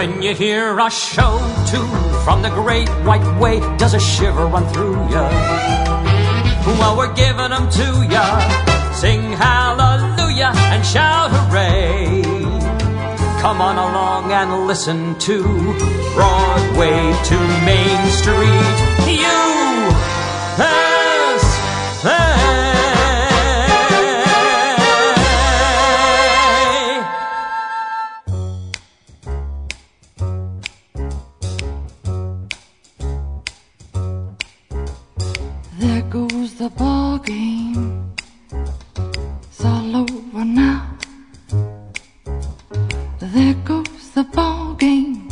When you hear a show tune from the great white way, does a shiver run through ya? Well, we're giving them to ya. Sing hallelujah and shout hooray. Come on along and listen to Broadway to Main Street. USA. There goes the ball game. It's all over now. There goes the ball game.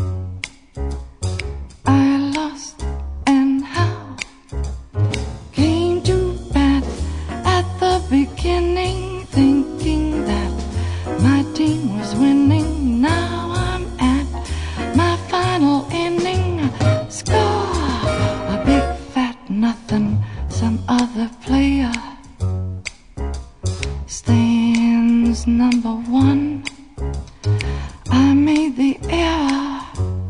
I lost, and how? Came to bat at the beginning, thinking that my team was winning. Now I'm at my final inning. Score a big fat nothing. Some other player stands number one. I made the error,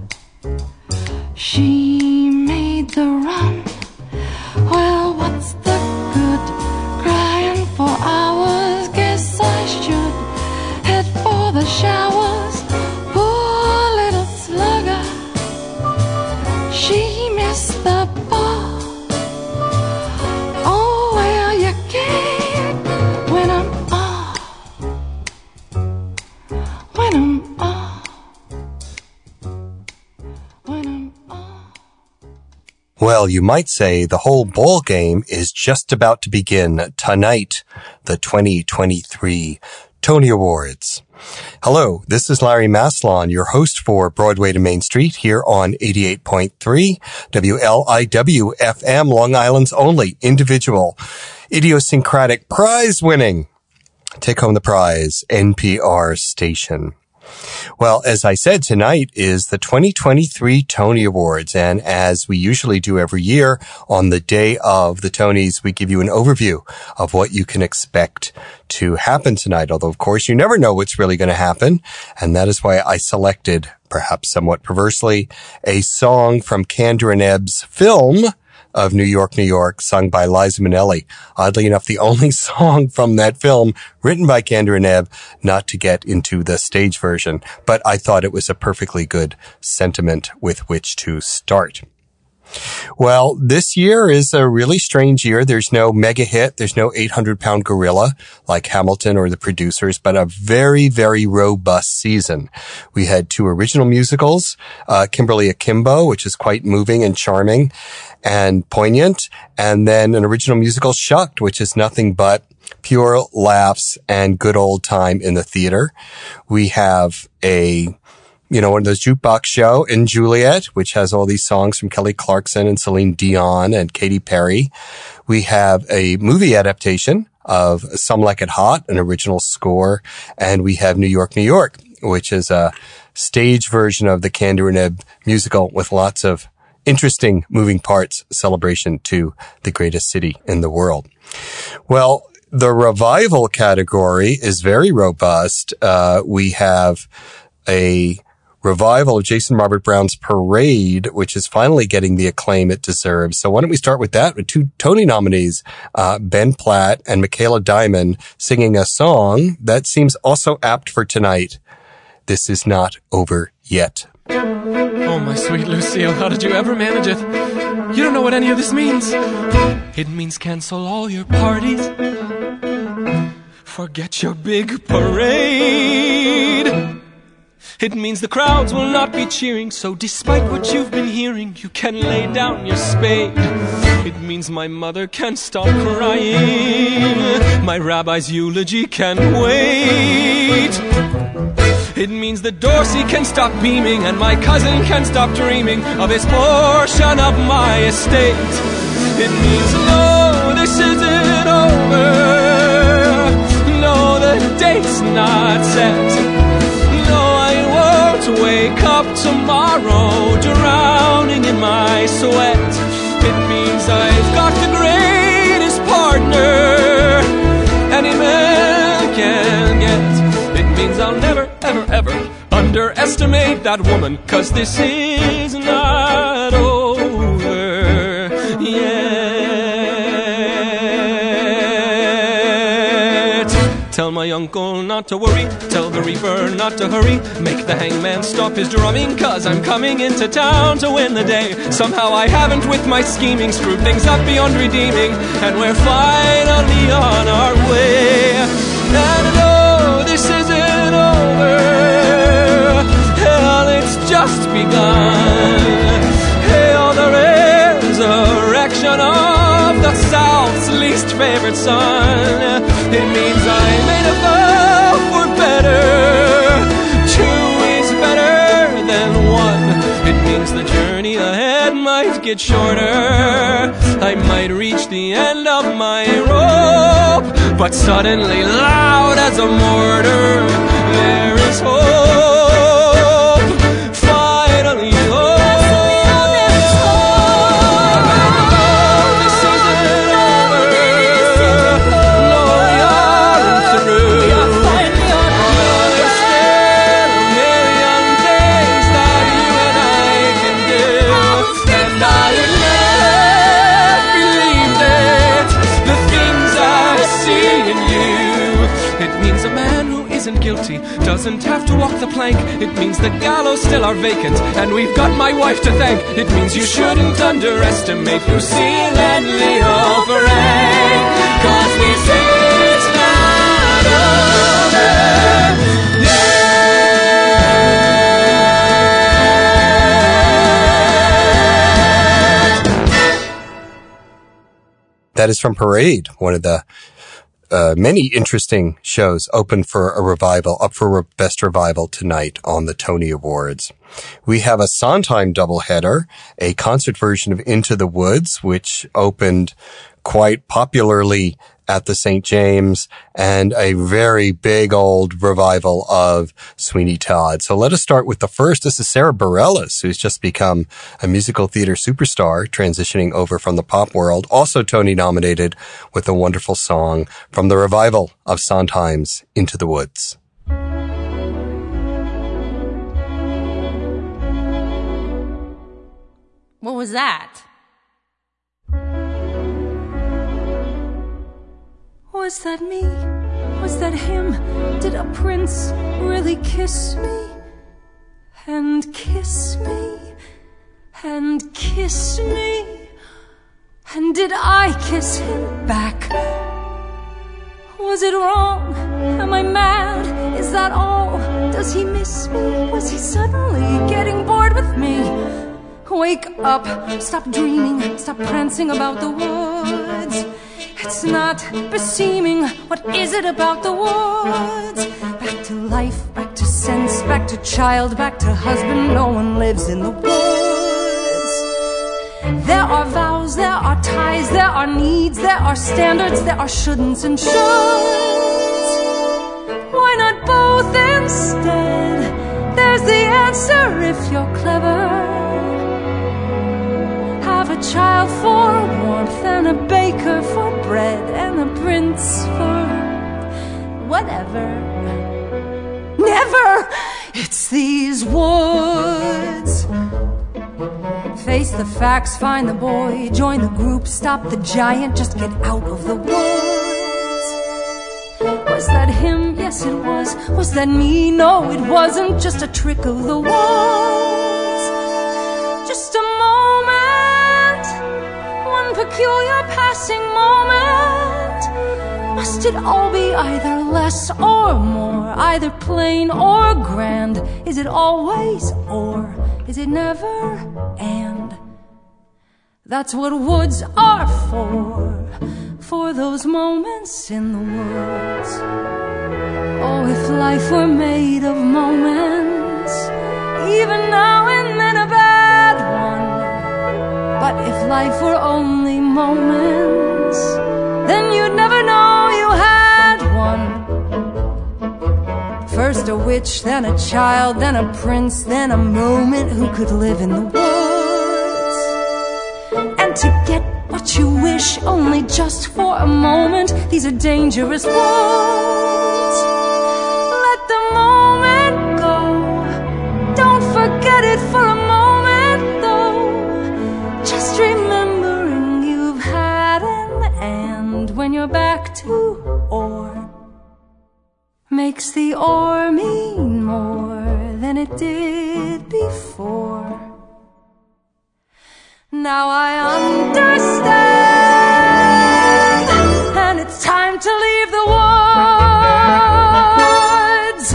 she made the run. Well, what's the good crying for hours? Guess I should head for the showers. Poor little slugger, she missed the ball. Well, you might say the whole ball game is just about to begin tonight, the 2023 Tony Awards. Hello, this is Larry Maslon, your host for Broadway to Main Street here on 88.3 WLIW FM, Long Island's only individual, idiosyncratic prize-winning, take home the prize, NPR station. Well, as I said, tonight is the 2023 Tony Awards, and as we usually do every year, on the day of the Tonys, we give you an overview of what you can expect to happen tonight, although, of course, you never know what's really going to happen, and that is why I selected, perhaps somewhat perversely, a song from Kander and Ebb's film of New York, New York, sung by Liza Minnelli. Oddly enough, the only song from that film written by Kander and Ebb, not to get into the stage version, but I thought it was a perfectly good sentiment with which to start. Well, this year is a really strange year. There's no mega hit. There's no 800-pound gorilla like Hamilton or The Producers, but a very, very robust season. We had 2 original musicals, Kimberly Akimbo, which is quite moving and charming and poignant, and then an original musical, Shucked, which is nothing but pure laughs and good old time in the theater. We have one of those jukebox show in Juliet, which has all these songs from Kelly Clarkson and Celine Dion and Katy Perry. We have a movie adaptation of Some Like It Hot, an original score. And we have New York, New York, which is a stage version of the Kander and Ebb musical with lots of interesting moving parts, celebration to the greatest city in the world. Well, the revival category is very robust. We have a revival of Jason Robert Brown's Parade, which is finally getting the acclaim it deserves. So why don't we start with that, with 2 Tony nominees, Ben Platt and Michaela Diamond, singing a song that seems also apt for tonight. This is not over yet. Oh, my sweet Lucille, how did you ever manage it? You don't know what any of this means. It means cancel all your parties. Forget your big parade. It means the crowds will not be cheering, so despite what you've been hearing, you can lay down your spade. It means my mother can't stop crying. My rabbi's eulogy can't wait. It means that Dorsey can stop beaming, and my cousin can stop dreaming of his portion of my estate. It means, no, this isn't over. No, the date's not set. To wake up tomorrow drowning in my sweat. It means I've got the greatest partner any man can get. It means I'll never, ever, ever underestimate that woman, 'cause this is not over yet. Tell my uncle not to worry, tell the reaper not to hurry, make the hangman stop his drumming, 'cause I'm coming into town to win the day. Somehow I haven't with my scheming screwed things up beyond redeeming, and we're finally on our way. And no, this isn't over, hell, it's just begun. Hail the resurrection of the South's least favorite son. It means I made a vow for better. Two is better than one. It means the journey ahead might get shorter. I might reach the end of my rope, but suddenly, loud as a mortar, there is hope. Finally, guilty doesn't have to walk the plank. It means the gallows still are vacant, and we've got my wife to thank. It means you shouldn't underestimate Lucille and Leo Frank, 'cause this is not over yet. That is from Parade, one of the many interesting shows open for a revival, up for Best Revival tonight on the Tony Awards. We have a Sondheim doubleheader, a concert version of Into the Woods, which opened quite popularly at the St. James, and a very big old revival of Sweeney Todd. So let us start with the first. This is Sarah Bareilles, who's just become a musical theater superstar, transitioning over from the pop world, also Tony nominated with a wonderful song from the revival of Sondheim's Into the Woods. What was that? Was that me? Was that him? Did a prince really kiss me? And kiss me? And kiss me? And did I kiss him back? Was it wrong? Am I mad? Is that all? Does he miss me? Was he suddenly getting bored with me? Wake up, stop dreaming, stop prancing about the woods. It's not beseeming. What is it about the woods? Back to life, back to sense, back to child, back to husband. No one lives in the woods. There are vows, there are ties, there are needs, there are standards, there are shouldn'ts and shoulds. Why not both instead? There's the answer if you're clever. Have a child for warmth and a baker for bread and a prince for whatever. Never! It's these woods. Face the facts, find the boy, join the group, stop the giant, just get out of the woods. Was that him? Yes, it was. Was that me? No, it wasn't. Just a trick of the woods. Just a moment, one peculiar passing moment. Must it all be either less or more, either plain or grand? Is it always or is it never and? That's what woods are for those moments in the woods. Oh, if life were made of moments, even now and then a bad one. But if life were only moments, then you'd never know you had one. First a witch, then a child, then a prince, then a moment who could live in the woods. And to get what you wish only just for a moment, these are dangerous woods. Let the moment go, makes the ore mean more than it did before. Now I understand, and it's time to leave the woods.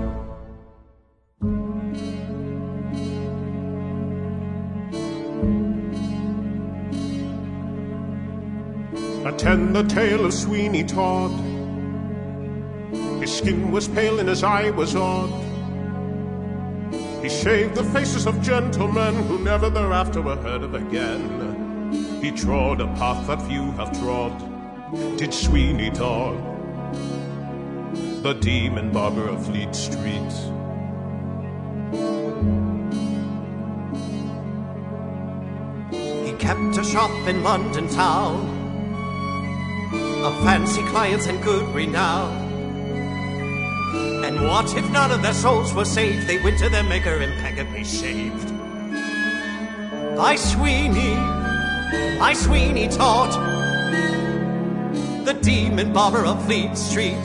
Attend the tale of Sweeney Todd. His skin was pale and his eye was odd. He shaved the faces of gentlemen who never thereafter were heard of again. He trod a path that few have trod, did Sweeney Todd, the demon barber of Fleet Street. He kept a shop in London town, of fancy clients and good renown. And what if none of their souls were saved? They went to their maker impeccably shaved. By Sweeney Todd, the demon barber of Fleet Street.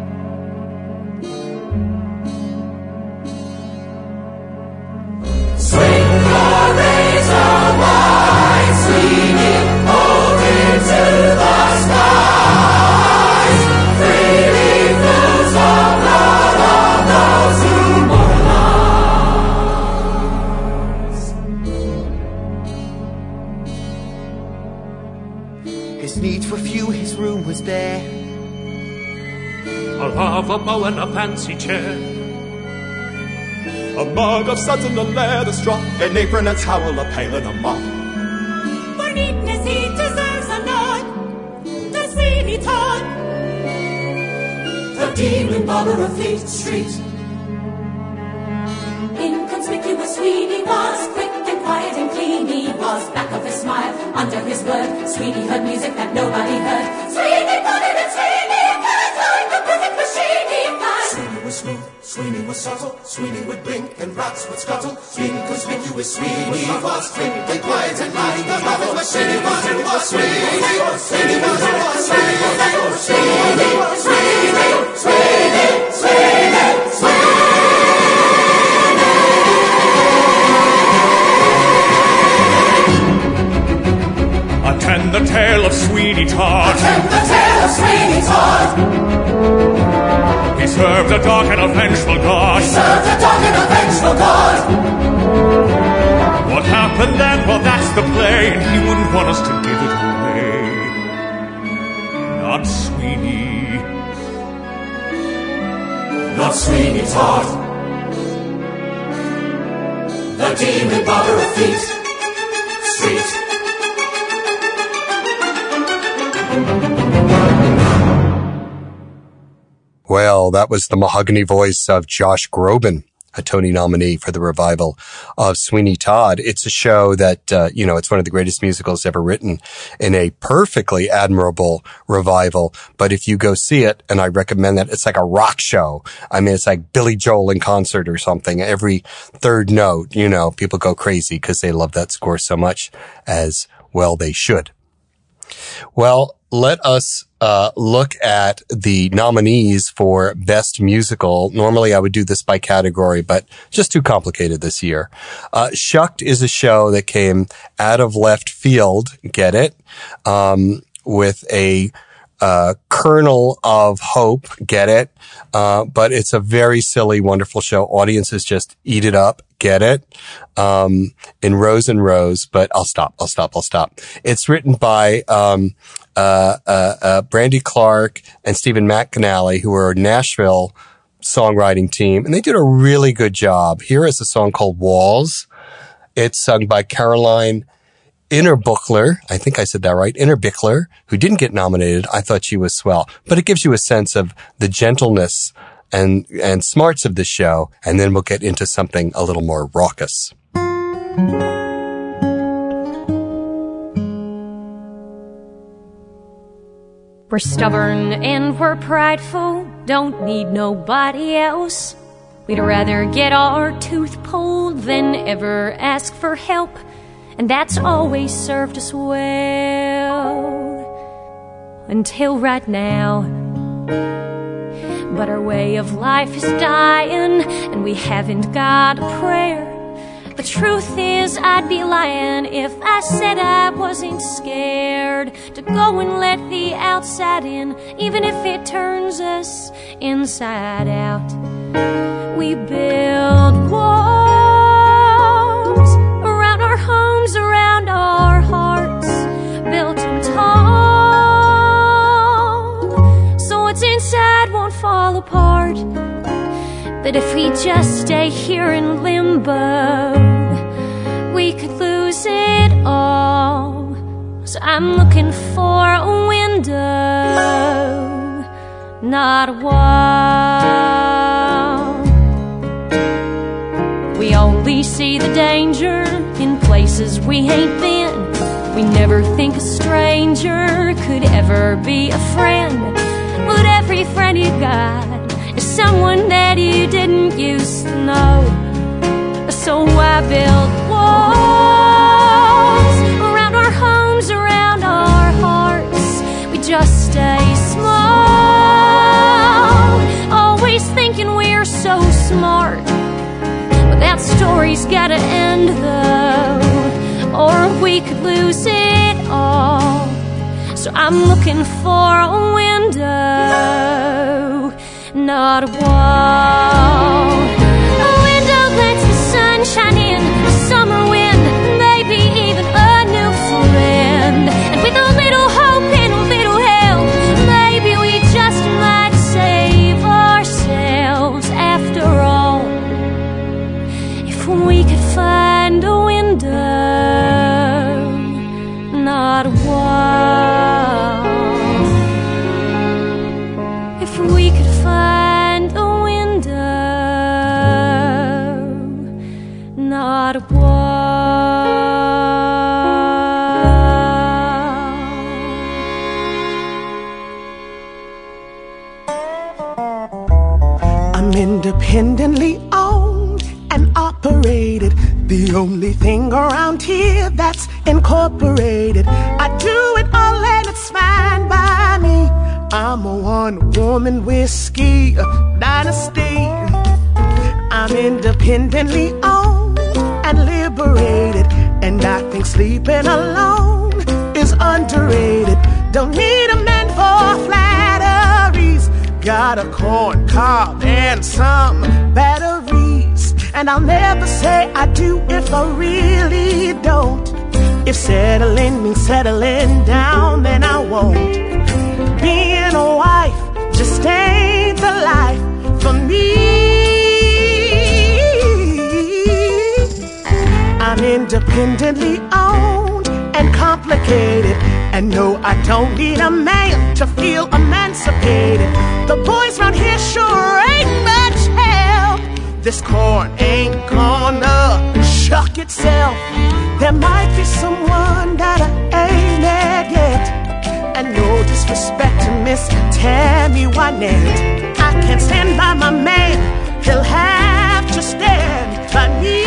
Swing your razor wide, Sweeney, hold it to the skies. Freely flows the blood of those who moralize. His needs were few, his room was bare. A lava bow and a fancy chair, a mug of suds and a leather strop, An apron, a towel, a pail, and a mop. For neatness he deserves a nod. To Sweeney Todd, The demon barber of Fleet Street. inconspicuous Sweeney was, quick and quiet and clean he was. Back of his smile, under his word, Sweeney heard music that nobody heard. Sweeney wanted and Sweeney got like a perfect machine he plied. Sweeney was smooth, Sweeney was subtle, Sweeney would blink and rats would scuttle. Inconspicuous Sweeney was, quick and quiet and clean he was. Sweeney was Sweeney, Sweeney was Sweeney, Sweeney, Sweeney, Sweeney, Sweeney, Sweeney. attend the tale of Sweeney Todd. Attend the tale of Sweeney Todd. He served a dark and a vengeful God. Served a dark and a vengeful God. What happened then? Well, that's the play, and he wouldn't want us to give it away. Not Sweeney. Not Sweeney Todd. The demon barber of Fleet Street. Well, that was the mahogany voice of Josh Groban, a Tony nominee for the revival of Sweeney Todd. It's a show that, it's one of the greatest musicals ever written in a perfectly admirable revival. But if you go see it, and I recommend that, it's like a rock show. I mean, it's like Billy Joel in concert or something. Every third note, people go crazy because they love that score so much, as well they should. Well, let us look at the nominees for Best Musical. Normally I would do this by category, but just too complicated this year. Shucked is a show that came out of left field, get it, with a kernel of hope, get it, but it's a very silly, wonderful show. Audiences just eat it up, get it, in rows and rows, but I'll stop. It's written by Brandy Clark and Stephen McAnally, who are a Nashville songwriting team, and they did a really good job. Here is a song called Walls. It's sung by Caroline Innerbichler. I think I said that right. Innerbichler, who didn't get nominated. I thought she was swell, but it gives you a sense of the gentleness and smarts of the show. And then we'll get into something a little more raucous. We're stubborn and we're prideful, don't need nobody else. We'd rather get our tooth pulled than ever ask for help, and that's always served us well. Until right now. but our way of life is dying, and we haven't got a prayer. The truth is, I'd be lying if I said I wasn't scared to go and let the outside in, even if it turns us inside out. We build walls around our homes, around our hearts, built them tall, so what's inside won't fall apart. But if we just stay here in limbo, we could lose it all. So I'm looking for a window, not a wall. We only see the danger in places we ain't been. We never think a stranger could ever be a friend. But every friend you got is someone that you didn't used to know. So I build walls around our homes, around our hearts. We just stay small, always thinking we're so smart. But that story's gotta end though, or we could lose it all. So I'm looking for a window, not a wall. A window lets the sun shine in, a summer wind, maybe even a new friend. And with a little hope and a little help, maybe we just might save ourselves after all. If we could find a window, not a wall. If we could find a window, not a wall. I'm independently owned and operated. The only thing around here that's incorporated. I do it all and it's fine by me. I'm a one-woman whiskey dynasty. I'm independently owned and liberated, and I think sleeping alone is underrated. Don't need a man for flatteries. Got a corn cob and some batteries, and I'll never say I do if I really don't. If settling means settling down, then I won't. Being a wife just ain't the life for me. I'm independently owned and complicated, and no, I don't need a man to feel emancipated. The boys round here sure ain't much help. This corn ain't gonna shuck itself. There might be someone that I ain't met yet, and no disrespect to Miss Tammy Wynette. I can't stand by my man, he'll have to stand by me.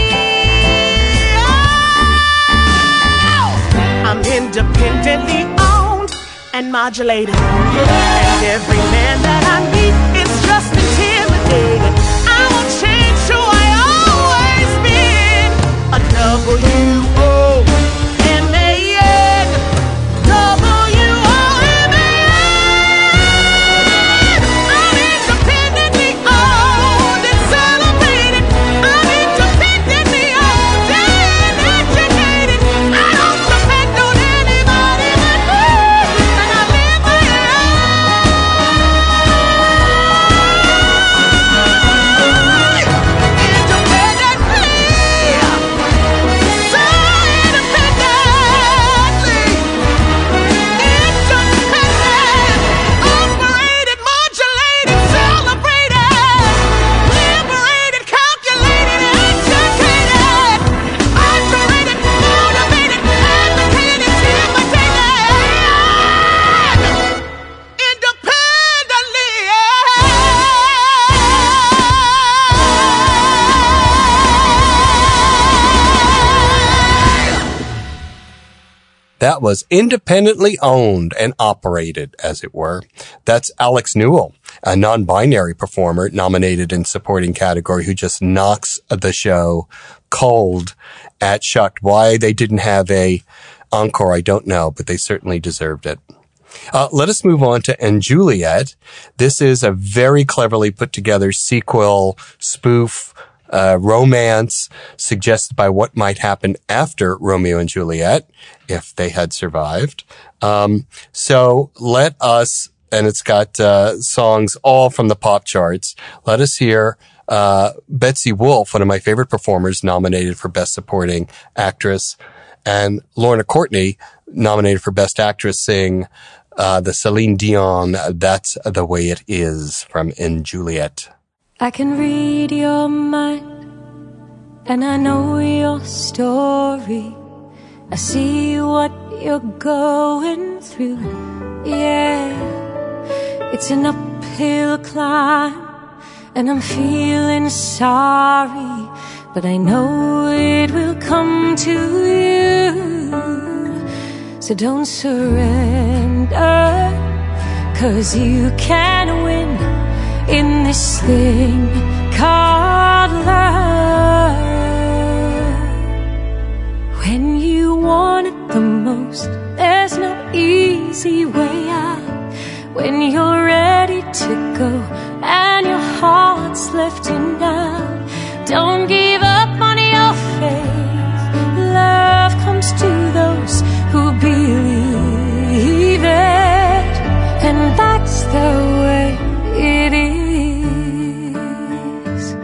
I'm independently owned and modulated, and every man that I meet is just intimidated. I won't change who I always been. A W-O-M-A-N, W-O-M-A-N. I'm independently owned and celebrated. I'm independently owned and educated. I don't depend on anybody but me, and I live my That was independently owned and operated, as it were. That's Alex Newell. a non-binary performer nominated in supporting category who just knocks the show cold at Shucked. Why they didn't have a encore, I don't know, but they certainly deserved it. Let us move on to And Juliet. This is a very cleverly put together sequel, spoof, romance suggested by what might happen after Romeo and Juliet if they had survived. So let us, and it's got songs all from the pop charts. Let us hear Betsy Wolfe, one of my favorite performers, nominated for Best Supporting Actress, and Lorna Courtney, nominated for Best Actress, sing the Celine Dion That's the Way It Is from And Juliet. I can read your mind, and I know your story. I see what you're going through, yeah. It's an uphill climb, and I'm feeling sorry, but I know it will come to you. So don't surrender, 'cause you can win in this thing called love. When you want it the most, there's no easy way out. When you're ready to go and your heart's left in doubt, don't give up on your faith. Love comes to those who believe it, and that's the way it is.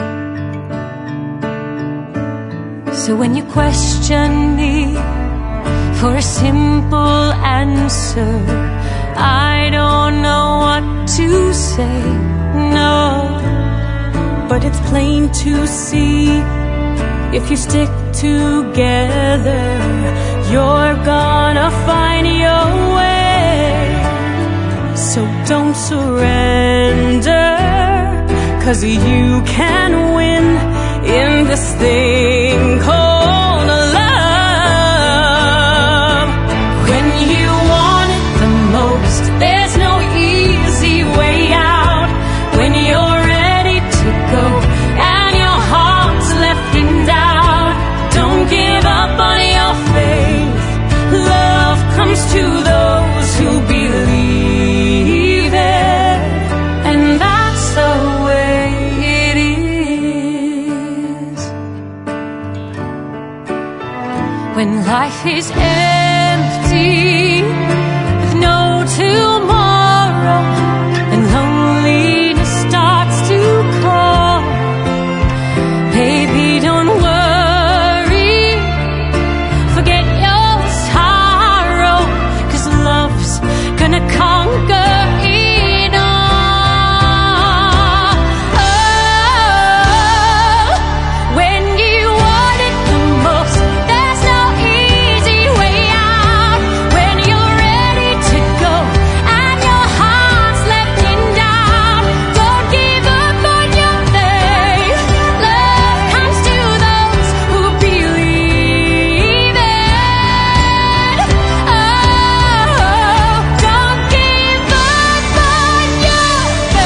So when you question me for a simple answer, I don't know what to say, no. But it's plain to see, if you stick together, you're gonna find your way. So don't surrender, 'cause you can win in this thing called love. When you want it the most, there's no easy way out. When you're ready to go and your heart's left in doubt, don't give up on your faith. Love comes to those who believe it, and that's the way it is. When life is empty with no tomorrow, and loneliness starts to call, baby, don't worry, forget your sorrow, 'cause love's gonna conquer it all. Oh, when you want it the most, there's no easy way out. When you're ready to go and your heart's left in doubt, don't give up on your faith. Love comes to those who believe it. Oh, don't give up on your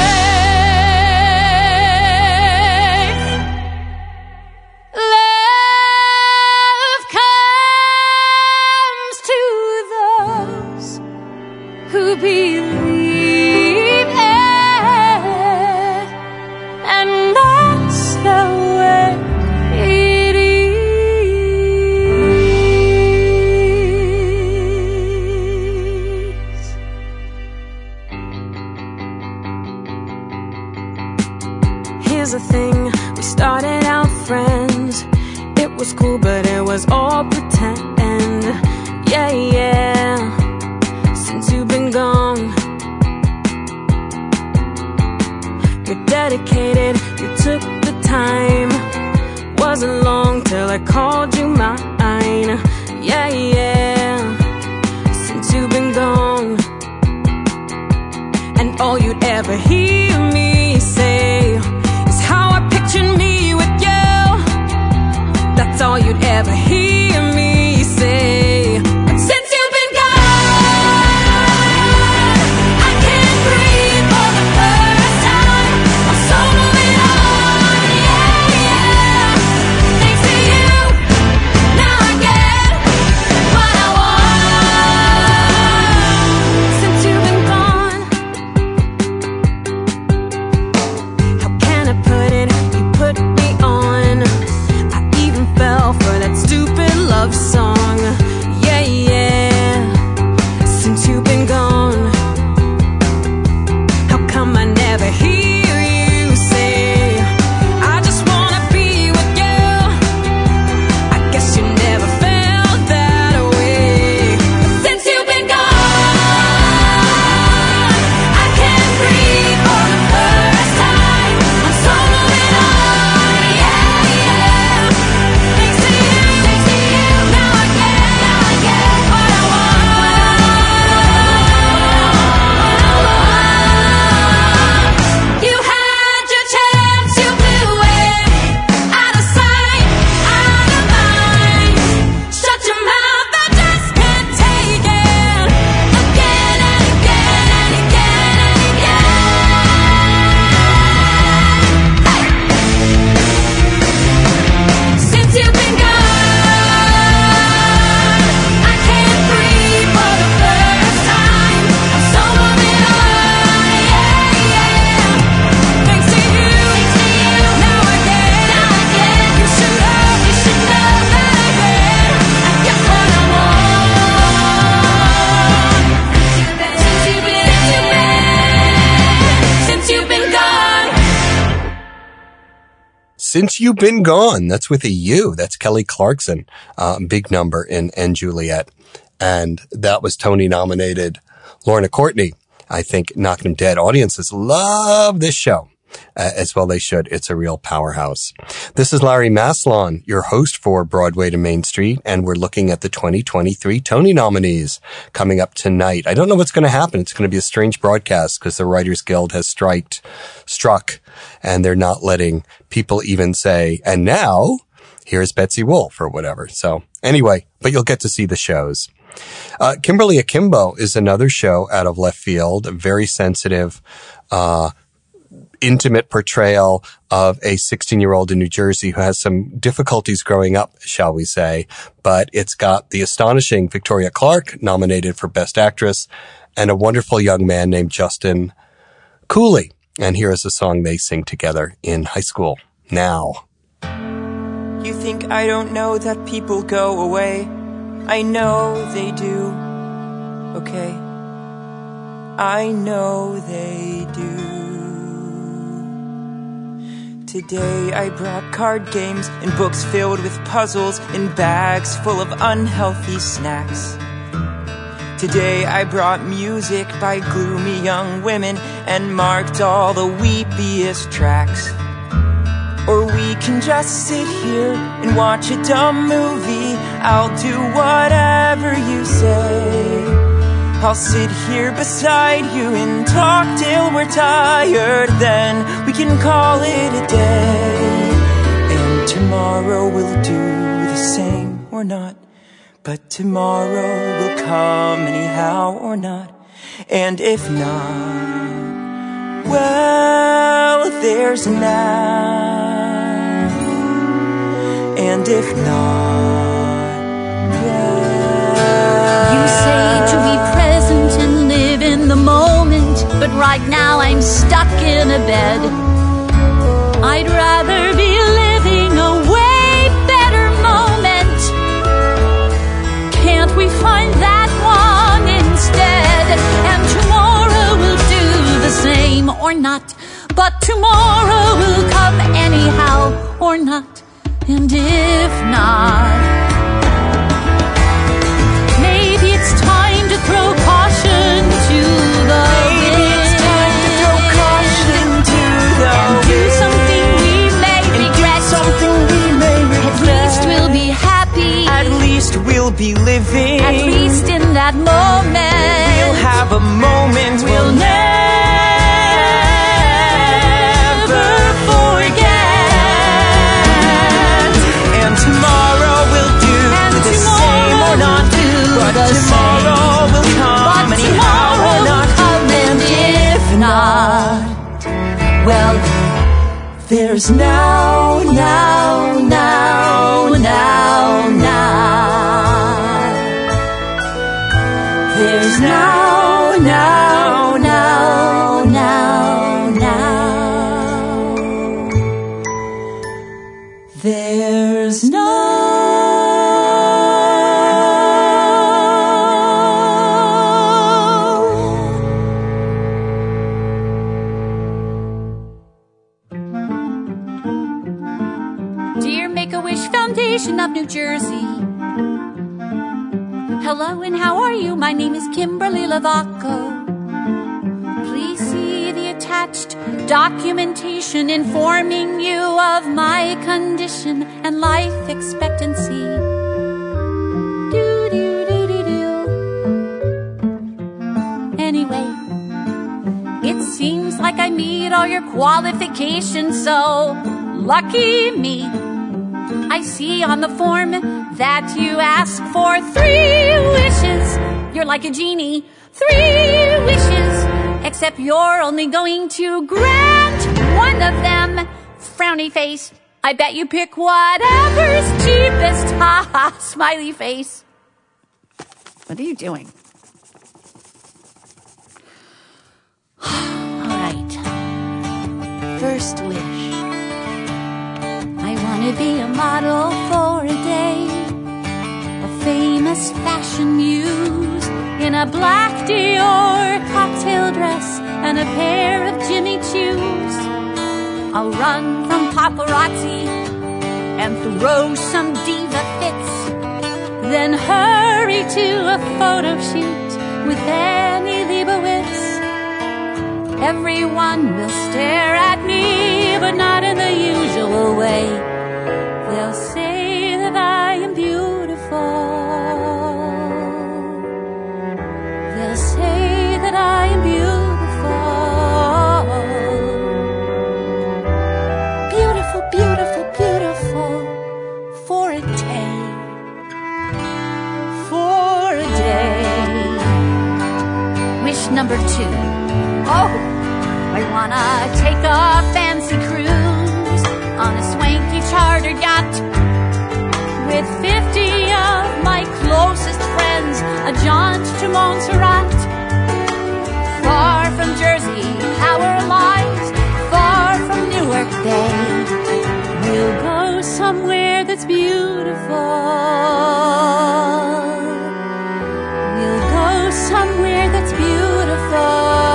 faith. Love comes to those who believe it, and that's the way it is. Here's the thing, we started out friends. It was cool, but it was all pretend. Yeah, yeah. Since you've been gone, you're dedicated, you took the time. Wasn't long till I called you mine. Yeah, yeah. Since you've been gone, and all you'd ever hear me say is how I pictured me with you. That's all you'd ever hear me say. But since you've been gone, I can't breathe for the first Since You've Been Gone. That's with a U. That's Kelly Clarkson. Big number in And Juliet. And that was Tony nominated. Lorna Courtney, I think, knocked him dead. Audiences love this show. As well they should. It's a real powerhouse. This is Larry Maslon, your host for Broadway to Main Street, and we're looking at the 2023 Tony nominees coming up tonight. I don't know what's going to happen. It's going to be a strange broadcast because the Writers Guild has struck, and they're not letting people even say, and now, here's Betsy Wolfe or whatever. So anyway, but you'll get to see the shows. Kimberly Akimbo is another show out of left field, a very sensitive, intimate portrayal of a 16-year-old in New Jersey who has some difficulties growing up, shall we say. But it's got the astonishing Victoria Clark nominated for Best Actress and a wonderful young man named Justin Cooley. And here is a song they sing together in high school. Now. You think I don't know that people go away? I know they do. Okay. I know they do. Today I brought card games and books filled with puzzles and bags full of unhealthy snacks. Today I brought music by gloomy young women and marked all the weepiest tracks. Or we can just sit here and watch a dumb movie. I'll do whatever you say. I'll sit here beside you and talk till we're tired. Then we can call it a day. And tomorrow we'll do the same or not. But tomorrow will come anyhow or not. And if not, well, there's now. And if not, well, you say to be present and live in the moment, but right now I'm stuck in a bed. I'd rather be living a way better moment. Can't we find that one instead? And tomorrow will do the same or not. But tomorrow will come anyhow or not. And if not, maybe it's time to throw caution to the wind. Maybe it's time to throw caution to the and wind. Do something we may regret. Something we may regret. At least we'll be happy. At least we'll be living. At least in that moment. We'll have a moment we'll never forget. And tomorrow we'll do the same or not. But tomorrow will come anyhow or not. And if not, well, there's now, now, now, now, now. There's now, now, now, now, now. There's no. Dear Make-A-Wish Foundation of New Jersey, hello and how are you? My name is Kimberly Lavaco. Please see the attached documentation informing you of my condition and life expectancy. Anyway, it seems like I meet all your qualifications, so lucky me. I see on the form that you ask for 3 wishes. You're like a genie, 3 wishes. Except you're only going to grant one of them. Frowny face. I bet you pick whatever's cheapest. Ha ha, smiley face. What are you doing? All right. First wish. I want to be a model for a day. A famous fashion muse in a black Dior cocktail dress and a pair of Jimmy Choos. I'll run from paparazzi and throw some diva fits, then hurry to a photo shoot with Annie Leibovitz. Everyone will stare at me, but not in the usual way. They'll say that I am beautiful. They'll say that I am beautiful. Beautiful, beautiful, beautiful for a day. For a day. Wish number 2. Oh, I wanna take a fancy cruise on a swanky chartered yacht with 50 of my closest friends, a jaunt to Montserrat. Far from Jersey, power lies, far from Newark Bay. We'll go somewhere that's beautiful. We'll go somewhere that's beautiful.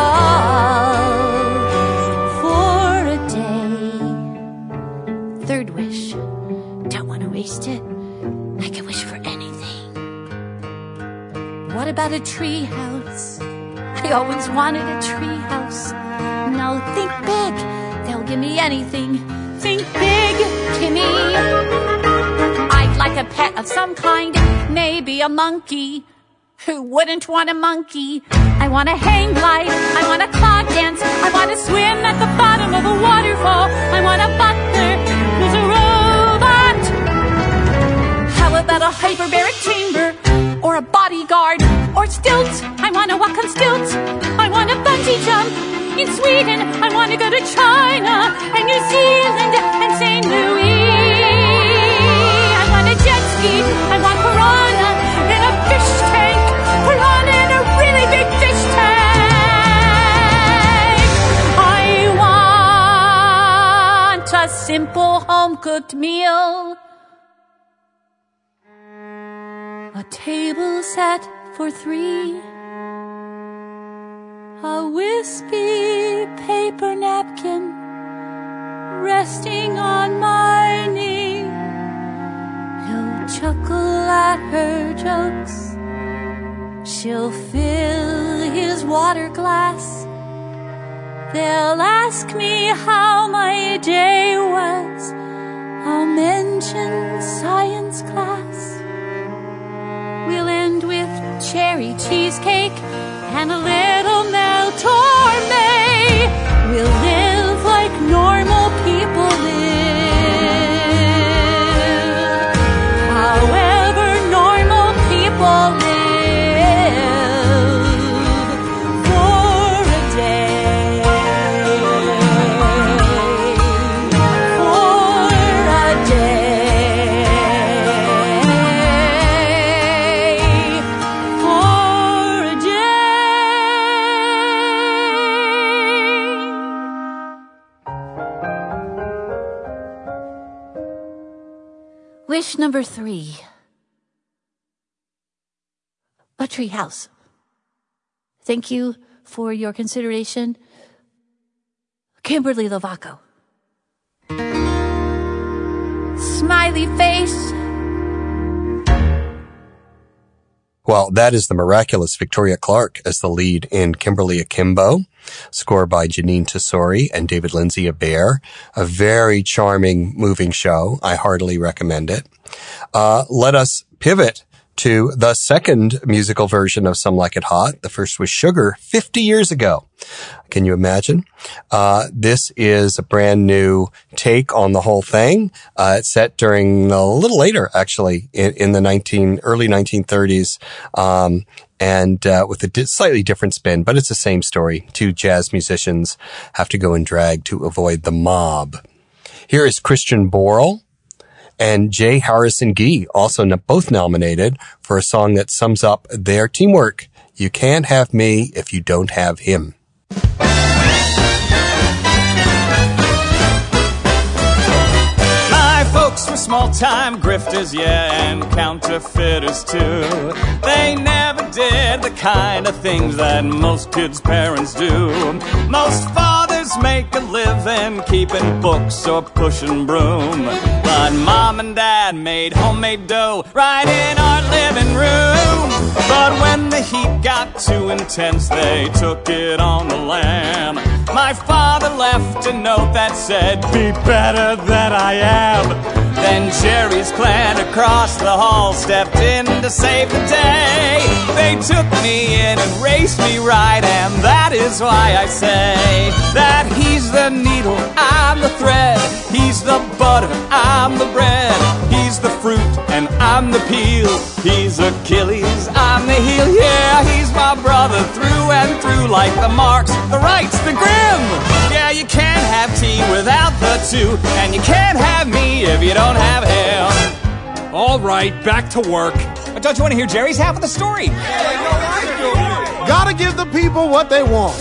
For a day. Third wish. Don't want to waste it. I can wish for anything. What about a tree house? I always wanted a tree house. Now think big. They'll give me anything. Think big, Timmy. I'd like a pet of some kind. Maybe a monkey. Who wouldn't want a monkey? I want a hang glide. I want a clog dance. I want to swim at the bottom of a waterfall. I want a butler who's a robot. How about a hyperbaric chamber? Or a bodyguard? Or stilts? I want to walk on stilts. I want a bungee jump. In Sweden, I want to go to China and New Zealand and St. Louis. I want a jet ski. I want piranha in a fish tank. Piranha in a really big fish tank. I want a simple home-cooked meal. A table set for 3. A wispy paper napkin resting on my knee. He'll chuckle at her jokes. She'll fill his water glass. They'll ask me how my day was. I'll mention science class. We'll end with cherry cheesecake and a little Mel Torme. We'll live like normal people live. However normal people live. For a day. For a day. For a day. Wish number 3. A tree house. Thank you for your consideration. Kimberly Lovaco. Smiley face. Well, that is the miraculous Victoria Clark as the lead in Kimberly Akimbo, scored by Janine Tesori and David Lindsay Abair. A very charming, moving show. I heartily recommend it. Let us pivot to the second musical version of Some Like It Hot. The first was Sugar 50 years ago. Can you imagine? This is a brand new take on the whole thing. It's set during a little later, actually, in the early 1930s. And with a slightly different spin, but it's the same story. 2 jazz musicians have to go in drag to avoid the mob. Here is Christian Borle and J. Harrison Ghee, also both nominated for a song that sums up their teamwork. You can't have me if you don't have him. My folks were small-time grifters, yeah, and counterfeiters too. They never did the kind of things that most kids' parents do. Most fathers was making living, keeping books or pushing broom. But Mom and Dad made homemade dough right in our living room. But when the heat got too intense, they took it on the lam. My father left a note that said, "Be better than I am." Then Jerry's clan across the hall stepped in to save the day. They took me in and raced me right, and that is why I say that he's the needle, I'm the thread. He's the butter, I'm the bread. He's the fruit, and I'm the peel. He's Achilles, I'm the heel. Yeah, he's my brother through and through, like the Marx, the Wrights, the Grimm. Yeah, you can't have tea without the two, and you can't have me if you don't have him. All right, back to work. Don't you want to hear Jerry's half of the story? Gotta give the people what they want.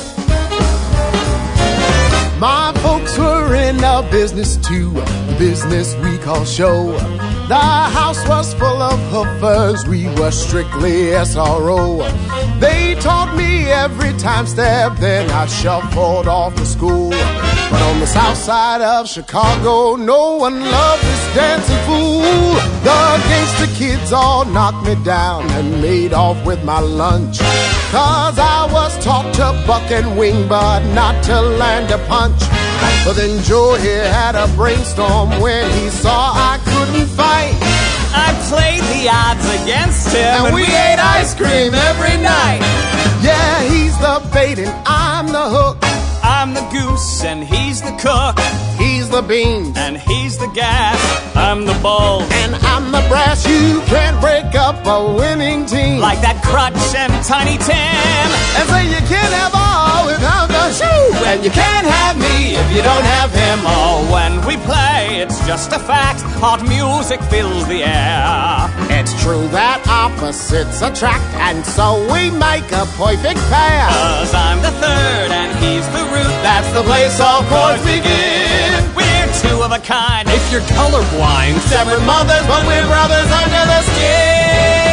My folks were in a business too, the business we call show. The house was full of hoofers, we were strictly SRO. They taught me every time step, then I shuffled off to school. But on the south side of Chicago, no one loved this dancing fool. The gangster kids all knocked me down and made off with my lunch. Cause I was taught to buck and wing, but not to land a punch. But then Joe here had a brainstorm when he saw I couldn't fight. I played the odds against him, and we ate ice cream every night. Yeah, he's the bait and I'm the hook. I'm the goose and he's the cook. He's the beans and he's the gas. I'm the ball and I'm the brass. You can't break up a winning team like that Crutch and Tiny Tim. And say you can't have all without the shoe, and you can't have me if you don't have him. Oh, when we play, it's just a fact. Hot music fills the air. It's true that opposites attract, and so we make a perfect pair. 'Cause I'm the third and he's the root. That's the place all chords begin. We're two of a kind. If you're colorblind, separate mothers, but we're brothers under the skin.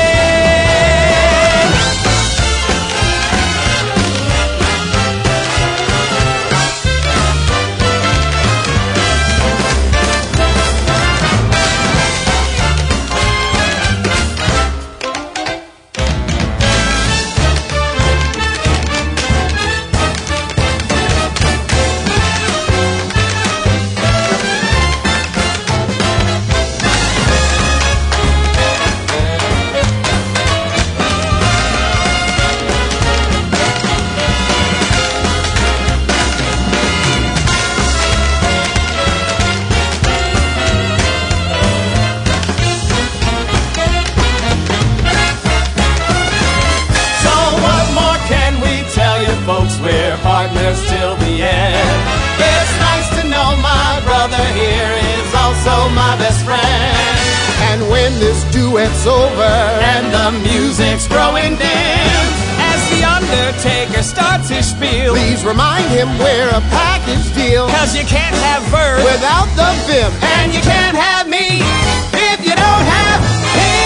We're partners till the end. It's nice to know my brother here is also my best friend. And when this duet's over and the music's growing dim, as the Undertaker starts his spiel, please remind him we're a package deal. 'Cause you can't have Verve without the vim, and you can't have me if you don't have him.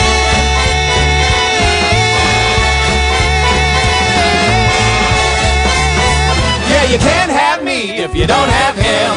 You can't have me if you don't have him.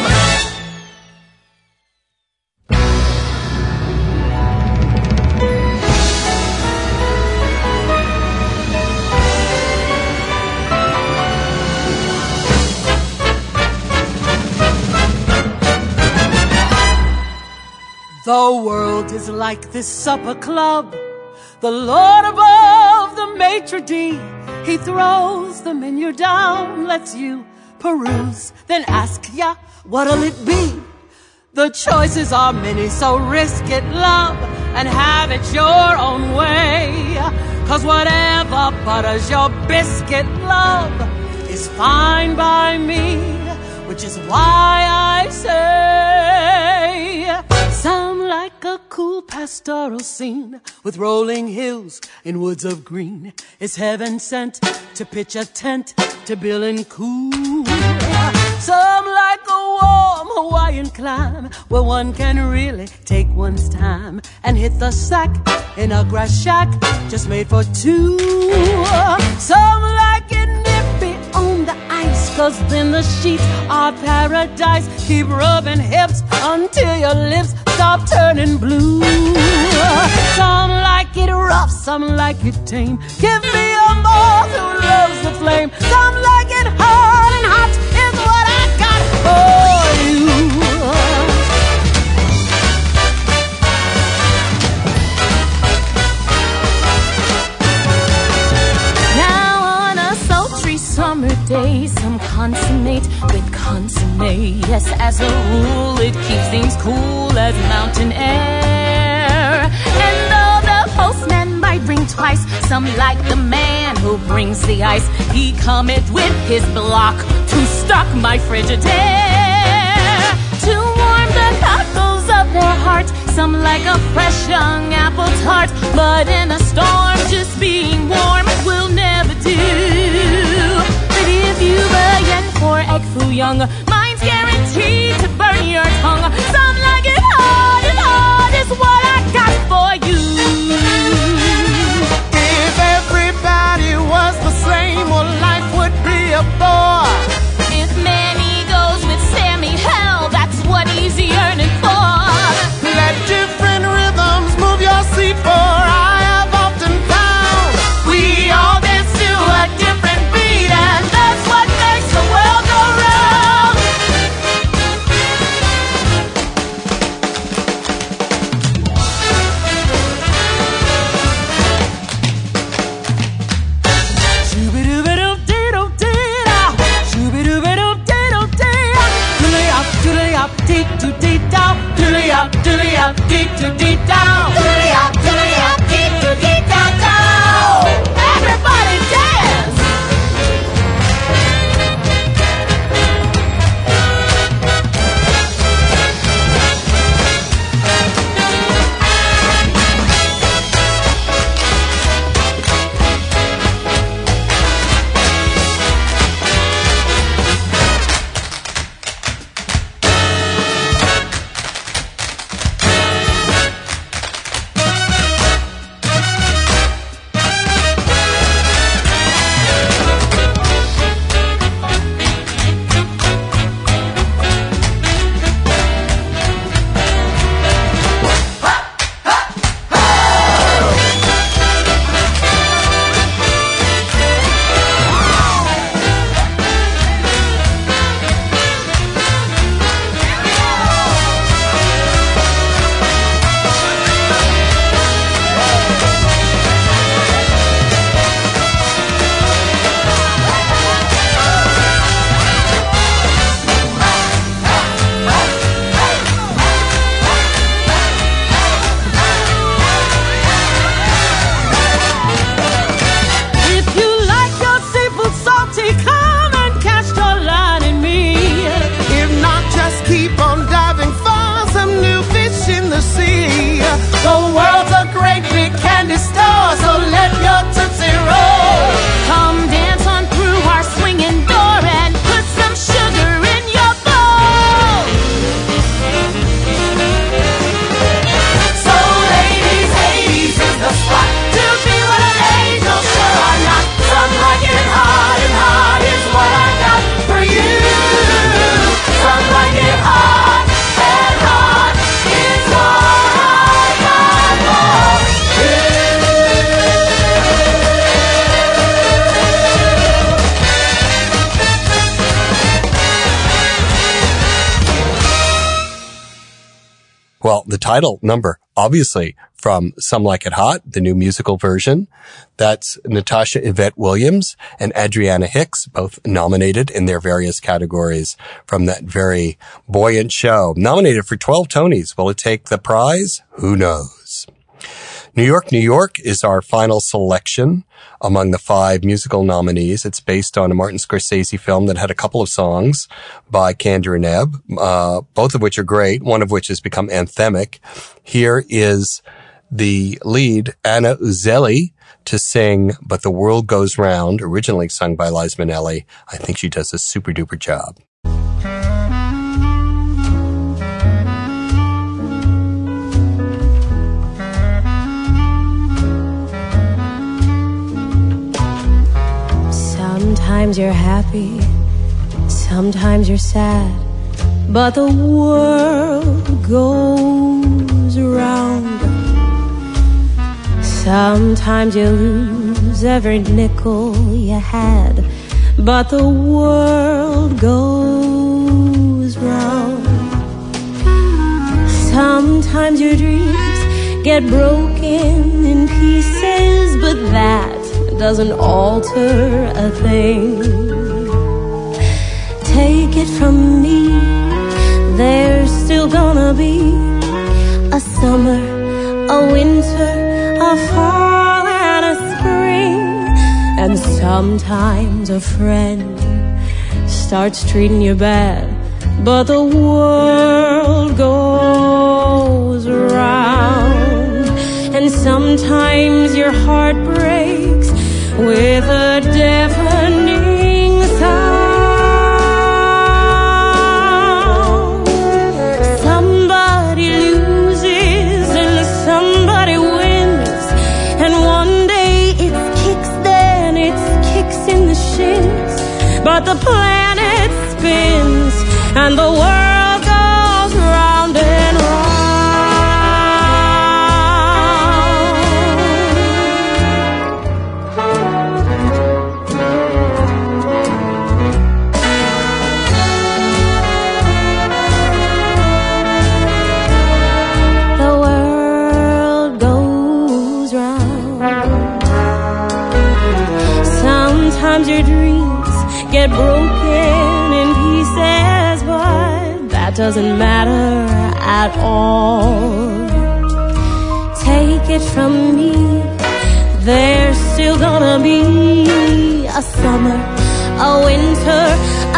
The world is like this supper club. The Lord above, the maitre d', he throws the menu down, lets you peruse, then ask ya, what'll it be? The choices are many, so risk it, love, and have it your own way. 'Cause whatever butters your biscuit, love, is fine by me, which is why I say some like a cool pastoral scene with rolling hills in woods of green. It's heaven sent to pitch a tent to Bill and cool. Some like a warm Hawaiian climb where one can really take one's time and hit the sack in a grass shack just made for two. Some like it nippy on the ice 'cause then the sheets are paradise. Keep rubbing hips until your lips stop turning blue. Some like it rough, some like it tame. Give me a moth who loves the flame. Some like it hard, and hot is what I got for you. Summer day, some consummate with consommé. Yes, as a rule, it keeps things cool as mountain air. And though the postman might bring twice, some like the man who brings the ice. He cometh with his block to stock my Frigidaire, to warm the cockles of their heart. Some like a fresh young apple tart, but in a storm, just being warm will never do. If you've a yen for egg foo young, mine's guaranteed to burn your tongue. Some like it hard, and hard is what I got for you. If everybody was the same, well, life would be a bore. If Manny goes with Sammy, hell, that's what he's yearning for. Let different rhythms move your seat, for I have often found we all dance to a different beat, and that's what makes the world go round. Shoo-be-doo-be-doo-dee-doo-dee-da, shoo-be-doo-be-doo-dee-doo-dee-da, doodly-up, doodly-up, dee-doo-dee-dow, doodly-up, doodly-up, dee-doo-dee-dow, doodly-up, doodly-up, dee-doo-dee-dow-dow. Everybody dance! Well, the title number, obviously from Some Like It Hot, the new musical version. That's Natasha Yvette Williams and Adriana Hicks, both nominated in their various categories from that very buoyant show. Nominated for 12 Tonys. Will it take the prize? Who knows? New York, New York is our final selection among the 5 musical nominees. It's based on a Martin Scorsese film that had a couple of songs by Kander and Ebb, both of which are great, one of which has become anthemic. Here is the lead, Anna Uzelli, to sing But the World Goes Round, originally sung by Liza Minnelli. I think she does a super duper job. Sometimes you're happy Sometimes you're sad, but the world goes round. Sometimes you lose every nickel you had, but the world goes round. Sometimes your dreams get broken in pieces, but that doesn't alter a thing. Take it from me, there's still gonna be a summer, a winter, a fall and a spring. And sometimes a friend starts treating you bad, but the world goes round. And sometimes your heart breaks with a deafening sound. Somebody loses and somebody wins, and one day it's kicks, then it's kicks in the shins. But the planet spins and the world goes round and round. The world goes round. Sometimes your dreams get broken in pieces, but that doesn't matter at all. Take it from me, there's still gonna be a summer, a winter, a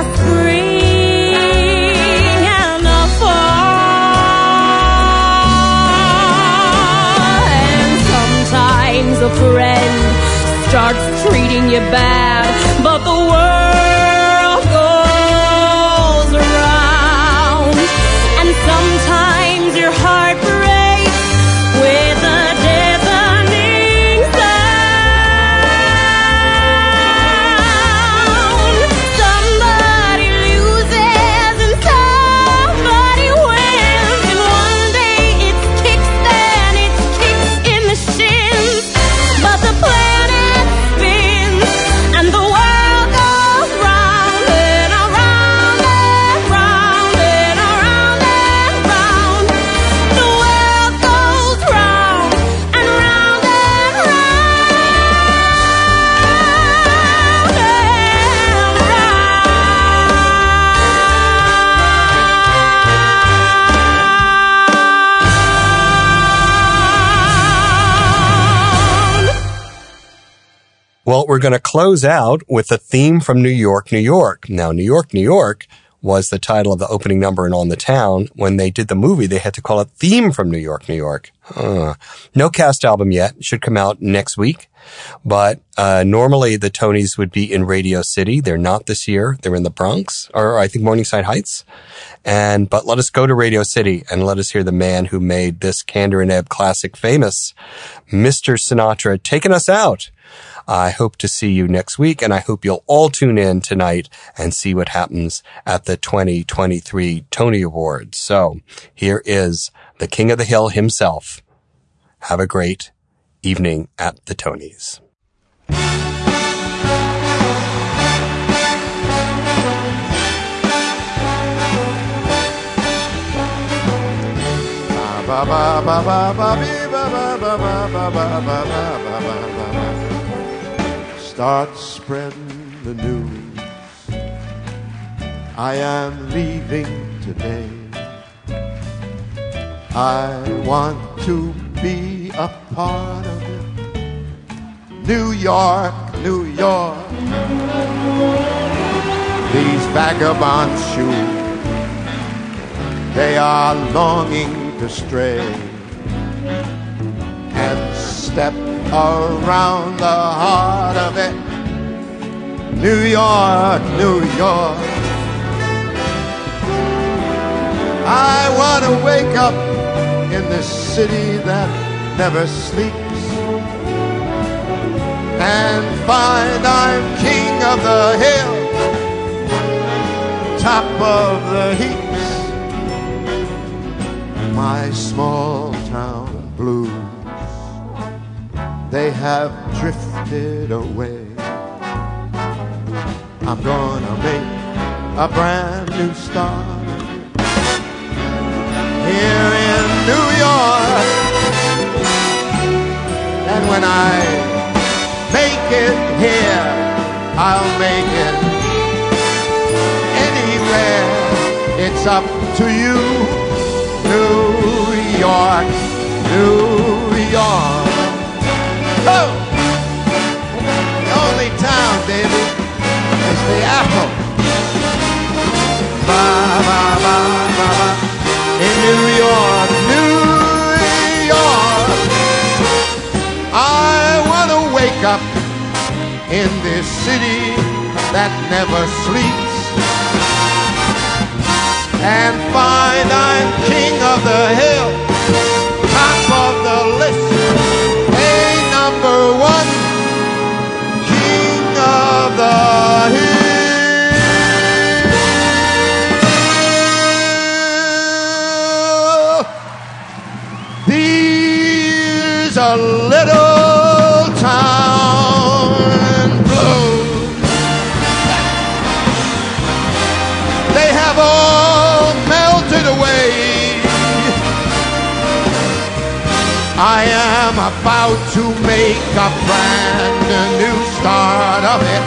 spring, and a fall. And sometimes a friend starts treating you bad, but the world goes around. And sometimes your heart breaks with a deafening sound. Somebody loses and somebody wins, and one day it's kicks, then it's kicks in the shins. But the planet spins and the world goes round and around and round and around and round. The world goes round and round and Well, we're going to close out with a theme from New York, New York. Now, New York, New York was the title of the opening number in On the Town. When they did the movie, they had to call it Theme from New York, New York. No cast album yet. Should come out next week. But normally the Tonys would be in Radio City. They're not this year. They're in the Bronx, or I think Morningside Heights. But let us go to Radio City and let us hear the man who made this Kander and Ebb classic famous, Mr. Sinatra, taking us out. I hope to see you next week, and I hope you'll all tune in tonight and see what happens at the 2023 Tony Awards. So here is the King of the Hill himself. Have a great evening at the Tonys. Start spreading the news. I am leaving today. I want to be a part of it. New York, New York. These vagabond shoes, they are longing to stray and step around the heart of it. New York, New York. I want to wake up in this city that never sleeps and find I'm king of the hill. top of the heaps, my small town blues, they have drifted away. I'm gonna make a brand new start here in New York. And when I make it here, I'll make it anywhere. It's up to you, New York, New York. Oh! The only town, baby, is the apple. Ba, ba, ba, ba, ba. In New York, New York. I want to wake up in this city that never sleeps and find I'm king of the hill, top of the list, number one, king of the hill. These are little town blues. They have all melted away. I am about to make a brand new start of it,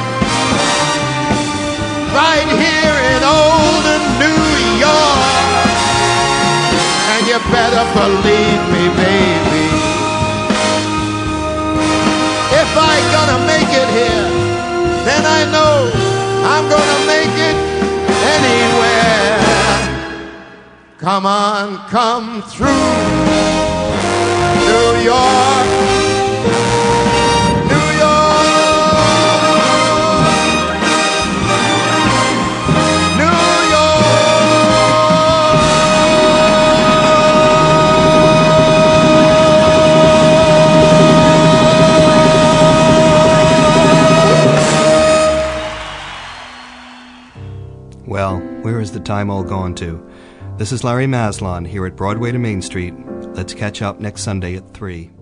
right here in old New York. And you better believe me, baby, if I'm gonna make it here, then I know I'm gonna make it anywhere. Come on, come through New York, New York, New Well, where is the time all gone to? This is Larry Maslon here at Broadway to Main Street. Let's catch up next Sunday at 3.